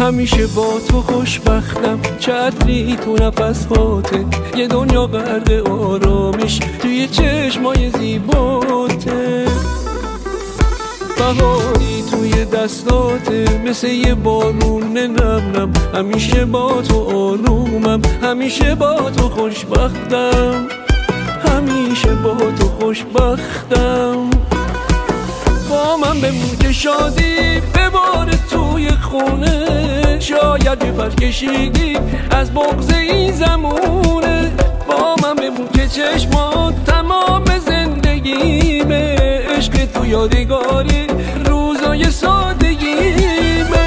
همیشه با تو خوشبختم، چتری تو نفس هاته، یه دنیا غرق آرامش توی چشمای زیباته. بهاری توی دستاته مثل یه بارون نرم، همیشه با تو آرومم، همیشه با تو خوشبختم، همیشه با تو خوشبختم. با من بمون که شادی بباره توی خونه، شاید بپر کشیدی از بغض این زمونه. با من بمون که چشمات تمام زندگیمه، عشق تو یادگاری روزای سادگیمه.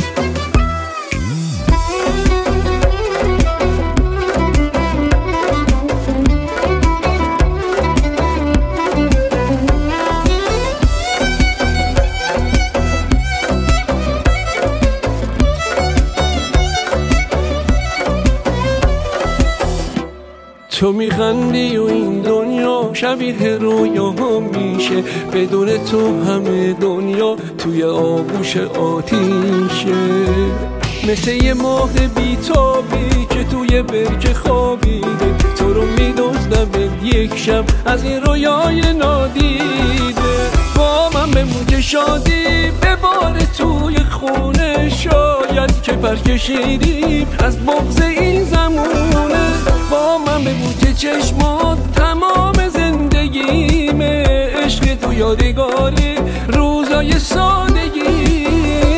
تو میخندی و این دنیا شبیه رویاها میشه، بدون تو همه دنیا توی آغوش آتیشه. مثل یه ماه بیتابی که توی برکه خوابیده، تو رو میدزدم یک شب از این رویای نادیده. با من بمون که شادی بباره توی خونه، شاید که پر کشیدیم از بغض این زمونه. با من بمون که چشمات تمام زندگیمه، عشق تو یادگاری روزای سادگیمه.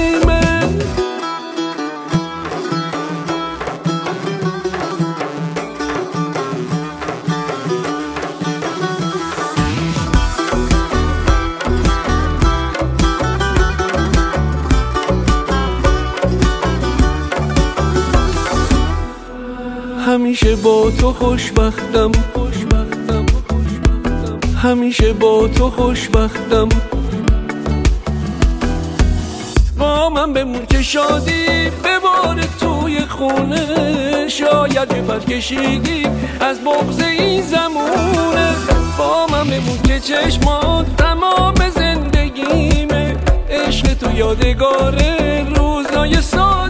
همیشه با تو خوشبختم، همیشه با تو خوشبختم. با من بمون که شادی بباره توی خونه، شاید بپر کشیدی از بغض این زمونه. با من بمون که چشمات تمام زندگیمه، عشق تو یادگار روزای سال.